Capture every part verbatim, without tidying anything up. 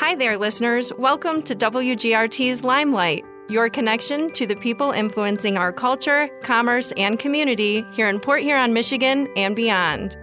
Hi there, listeners. Welcome to W G R T's Limelight, your connection to the people influencing our culture, commerce, and community here in Port Huron, Michigan, and beyond.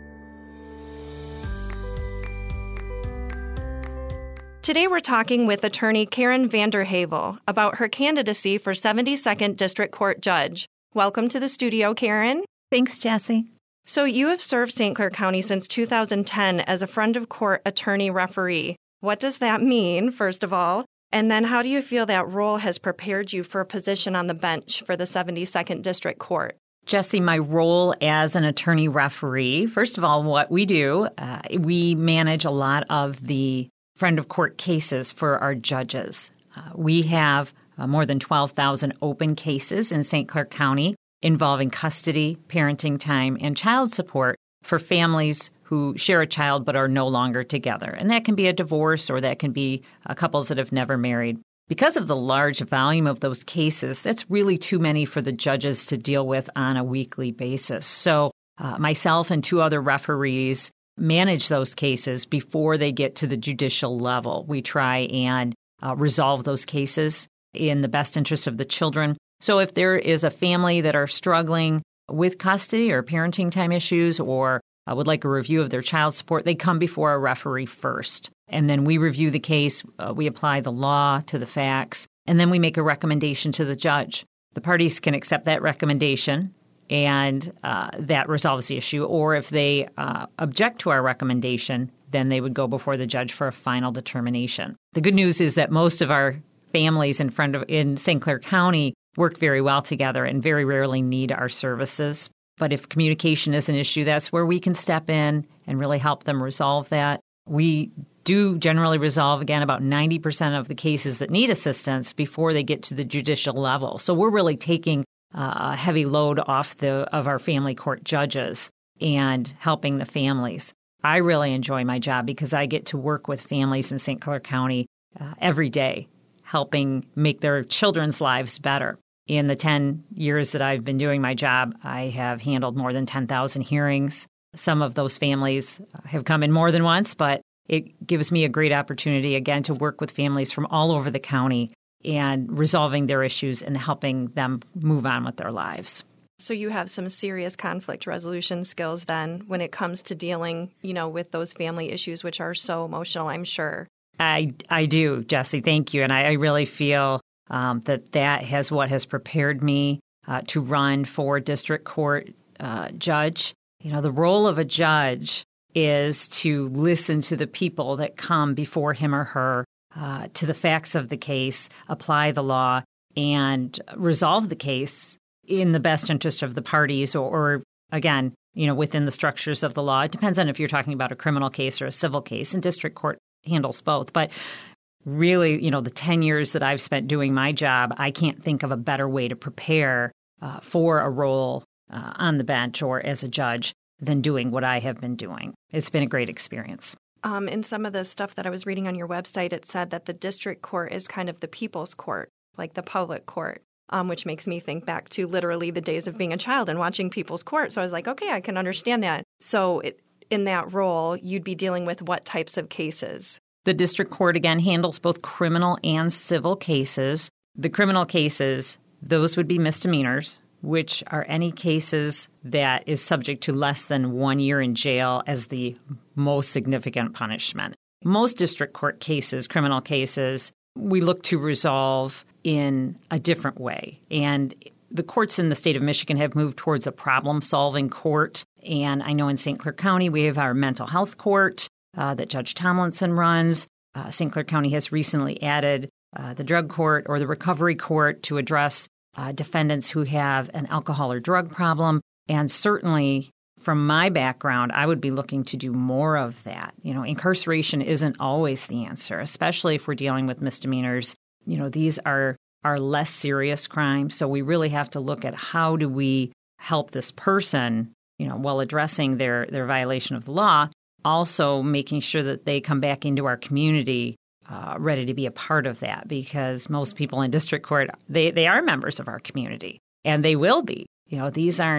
Today we're talking with attorney Karen Vanderhavel about her candidacy for seventy-second District Court Judge. Welcome to the studio, Karen. Thanks, Jessie. So you have served Saint Clair County since two thousand ten as a friend of court attorney referee. What does that mean, first of all? And then how do you feel that role has prepared you for a position on the bench for the seventy-second District Court? Jessie, my role as an attorney referee, first of all, what we do, uh, we manage a lot of the friend of court cases for our judges. Uh, we have uh, more than twelve thousand open cases in Saint Clair County involving custody, parenting time, and child support for families who share a child but are no longer together. And that can be a divorce or that can be uh, couples that have never married. Because of the large volume of those cases, that's really too many for the judges to deal with on a weekly basis. So uh, myself and two other referees manage those cases before they get to the judicial level. We try and uh, resolve those cases in the best interest of the children. So if there is a family that are struggling with custody or parenting time issues or uh, would like a review of their child support, they come before a referee first. And then we review the case, uh, we apply the law to the facts, and then we make a recommendation to the judge. The parties can accept that recommendation, and uh, that resolves the issue. Or if they uh, object to our recommendation, then they would go before the judge for a final determination. The good news is that most of our families in front of in Saint Clair County work very well together and very rarely need our services. But if communication is an issue, that's where we can step in and really help them resolve that. We do generally resolve, again, about ninety percent of the cases that need assistance before they get to the judicial level. So we're really taking uh, a heavy load off the of our family court judges and helping the families. I really enjoy my job because I get to work with families in Saint Clair County uh, every day, helping make their children's lives better. In the ten years that I've been doing my job, I have handled more than ten thousand hearings. Some of those families have come in more than once, but it gives me a great opportunity, again, to work with families from all over the county and resolving their issues and helping them move on with their lives. So you have some serious conflict resolution skills then when it comes to dealing, you know, with those family issues, which are so emotional, I'm sure. I, I do, Jessie. Thank you. And I, I really feel um, that that has what has prepared me uh, to run for district court uh, judge. You know, the role of a judge is to listen to the people that come before him or her, uh, to the facts of the case, apply the law, and resolve the case in the best interest of the parties or, or again, you know, within the structures of the law. It depends on if you're talking about a criminal case or a civil case, and district court handles both. But really, you know, the ten years that I've spent doing my job, I can't think of a better way to prepare uh, for a role uh, on the bench or as a judge than doing what I have been doing. It's been a great experience. Um, in some of the stuff that I was reading on your website, it said that the district court is kind of the people's court, like the public court, um, which makes me think back to literally the days of being a child and watching people's court. So I was like, okay, I can understand that. So it, in that role, you'd be dealing with what types of cases? The district court, again, handles both criminal and civil cases. The criminal cases, those would be misdemeanors, which are any cases that is subject to less than one year in jail as the most significant punishment. Most district court cases, criminal cases, we look to resolve in a different way. And the courts in the state of Michigan have moved towards a problem-solving court. And I know in Saint Clair County, we have our mental health court uh, that Judge Tomlinson runs. Uh, Saint Clair County has recently added uh, the drug court or the recovery court to address Uh, defendants who have an alcohol or drug problem. And certainly from my background, I would be looking to do more of that. You know, incarceration isn't always the answer, especially if we're dealing with misdemeanors. You know, these are, are less serious crimes. So we really have to look at how do we help this person, you know, while addressing their, their violation of the law, also making sure that they come back into our community Uh, ready to be a part of that, because most people in district court, they, they are members of our community, and they will be. You know, these aren't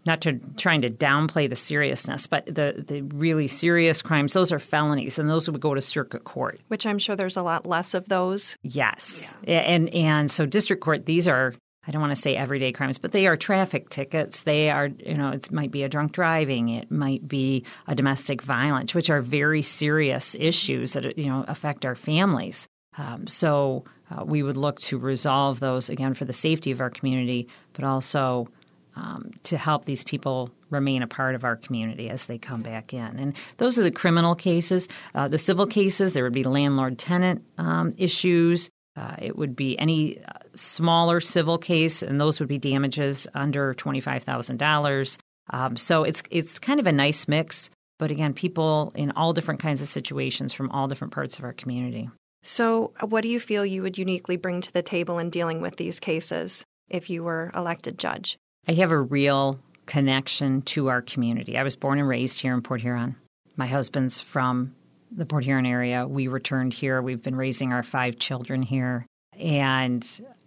not to trying to downplay the seriousness, but the, the really serious crimes, those are felonies, and those would go to circuit court. Which I'm sure there's a lot less of those. Yes. Yeah. And, and so district court, these are, I don't want to say everyday crimes, but they are traffic tickets. They are, you know, it might be a drunk driving. It might be a domestic violence, which are very serious issues that, you know, affect our families. Um, so uh, we would look to resolve those, again, for the safety of our community, but also Um, to help these people remain a part of our community as they come back in. And those are the criminal cases. Uh, the civil cases, there would be landlord-tenant um, issues. Uh, it would be any uh, smaller civil case, and those would be damages under twenty-five thousand dollars. Um, so it's it's kind of a nice mix. But again, people in all different kinds of situations from all different parts of our community. So what do you feel you would uniquely bring to the table in dealing with these cases if you were elected judge? I have a real connection to our community. I was born and raised here in Port Huron. My husband's from the Port Huron area. We returned here. We've been raising our five children here. And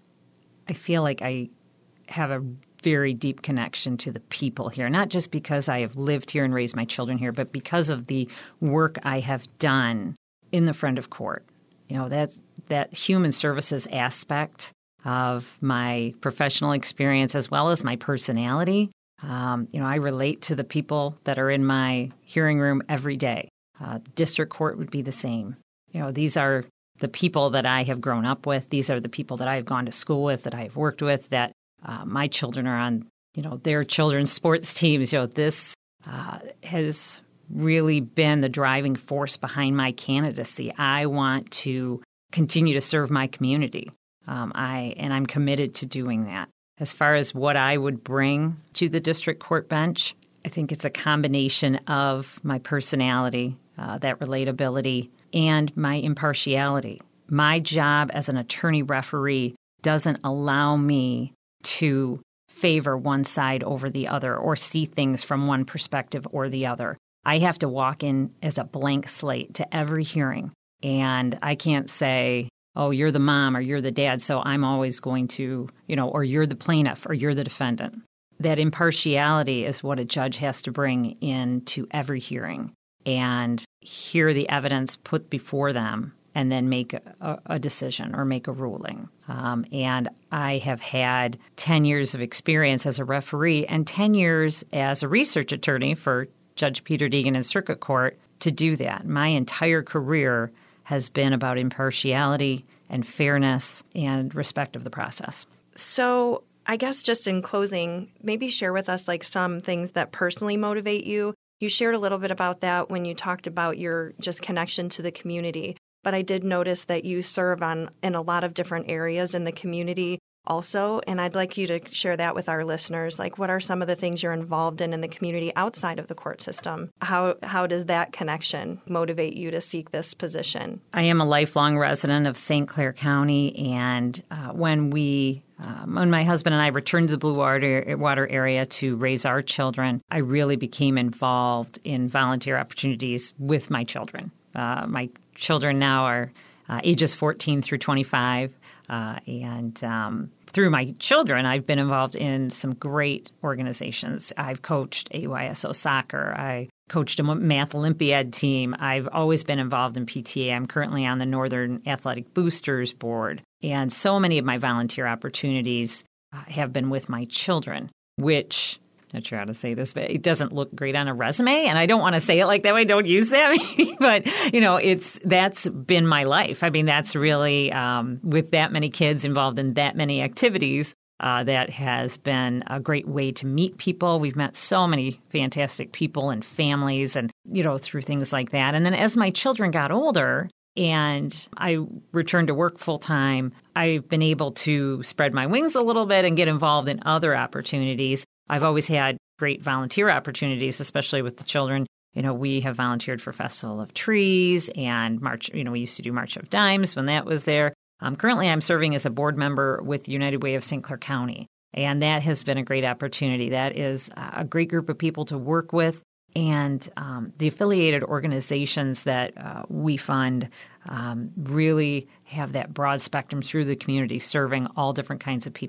I feel like I have a very deep connection to the people here, not just because I have lived here and raised my children here, but because of the work I have done in the Friend of Court. You know, that that human services aspect of my professional experience as well as my personality. Um, you know, I relate to the people that are in my hearing room every day. Uh, district court would be the same. You know, these are the people that I have grown up with. These are the people that I have gone to school with, that I have worked with, that uh, my children are on, you know, their children's sports teams. You know, this uh, has really been the driving force behind my candidacy. I want to continue to serve my community. Um, I and I'm committed to doing that. As far as what I would bring to the district court bench, I think it's a combination of my personality, uh, that relatability, and my impartiality. My job as an attorney referee doesn't allow me to favor one side over the other or see things from one perspective or the other. I have to walk in as a blank slate to every hearing, and I can't say, oh, you're the mom or you're the dad, so I'm always going to, you know, or you're the plaintiff or you're the defendant. That impartiality is what a judge has to bring into every hearing and hear the evidence put before them and then make a, a decision or make a ruling. Um, and I have had ten years of experience as a referee and ten years as a research attorney for Judge Peter Deegan in Circuit Court to do that. My entire career has been about impartiality and fairness and respect of the process. So I guess just in closing, maybe share with us like some things that personally motivate you. You shared a little bit about that when you talked about your just connection to the community. But I did notice that you serve on in a lot of different areas in the community also, and I'd like you to share that with our listeners. Like, what are some of the things you're involved in in the community outside of the court system? How how does that connection motivate you to seek this position? I am a lifelong resident of Saint Clair County, and uh, when we, um, when my husband and I returned to the Blue Water, water area to raise our children, I really became involved in volunteer opportunities with my children. Uh, my children now are uh, ages fourteen through twenty-five. Uh, and um, through my children, I've been involved in some great organizations. I've coached A Y S O soccer. I coached a math Olympiad team. I've always been involved in P T A. I'm currently on the Northern Athletic Boosters Board. And so many of my volunteer opportunities uh, have been with my children, which, I'm not sure how to say this, but it doesn't look great on a resume. And I don't want to say it like that way. Don't use that. But, you know, it's that's been my life. I mean, that's really, um, with that many kids involved in that many activities, uh, that has been a great way to meet people. We've met so many fantastic people and families and, you know, through things like that. And then as my children got older and I returned to work full time, I've been able to spread my wings a little bit and get involved in other opportunities. I've always had great volunteer opportunities, especially with the children. You know, we have volunteered for Festival of Trees and March, you know, we used to do March of Dimes when that was there. Um, currently, I'm serving as a board member with United Way of Saint Clair County, and that has been a great opportunity. That is a great group of people to work with, and um, the affiliated organizations that uh, we fund um, really have that broad spectrum through the community, serving all different kinds of people.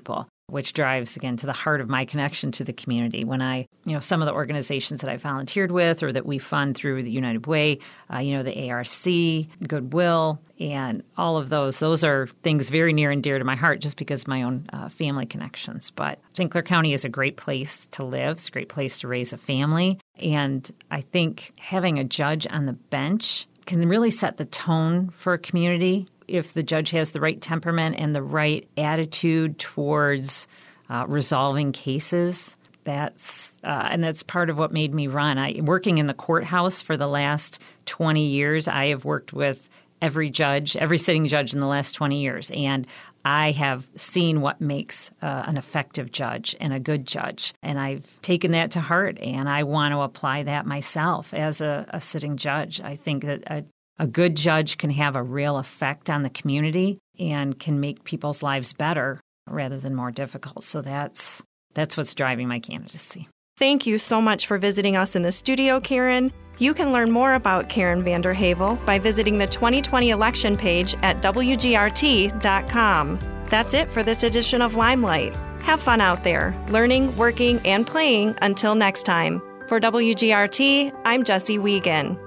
which drives, again, to the heart of my connection to the community. When I, you know, some of the organizations that I volunteered with or that we fund through the United Way, uh, you know, the A R C, Goodwill, and all of those, those are things very near and dear to my heart just because of my own uh, family connections. But Saint Clair County is a great place to live. It's a great place to raise a family. And I think having a judge on the bench can really set the tone for a community. If the judge has the right temperament and the right attitude towards uh, resolving cases, that's uh, and that's part of what made me run. I, working in the courthouse for the last twenty years, I have worked with every judge, every sitting judge in the last twenty years, and I have seen what makes uh, an effective judge and a good judge. And I've taken that to heart, and I want to apply that myself as a, a sitting judge. I think that a A good judge can have a real effect on the community and can make people's lives better rather than more difficult. So that's that's what's driving my candidacy. Thank you so much for visiting us in the studio, Karen. You can learn more about Karen Vanderhavel by visiting the twenty twenty election page at W G R T dot com. That's it for this edition of Limelight. Have fun out there, learning, working, and playing. Until next time. For W G R T, I'm Jessie Wiegand.